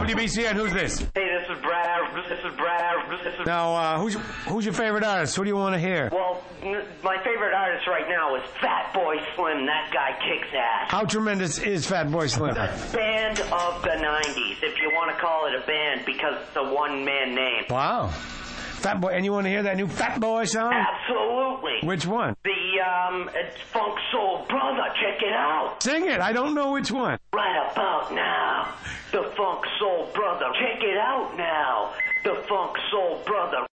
WBCN. Who's this? Hey, this is Brad. Now, who's your favorite artist? Who do you want to hear? Well, my favorite artist right now is Fatboy Slim. That guy kicks ass. How tremendous is Fatboy Slim? The band of the 90s, if you want to call it a band, because it's a one-man name. Wow. Fatboy, and you want to hear that new Fatboy song? Absolutely. Which one? It's Funk Soul Brother. Check it out. Sing it. I don't know which one. Right about now, the Funk Soul Brother. Check it out now, the Funk Soul Brother.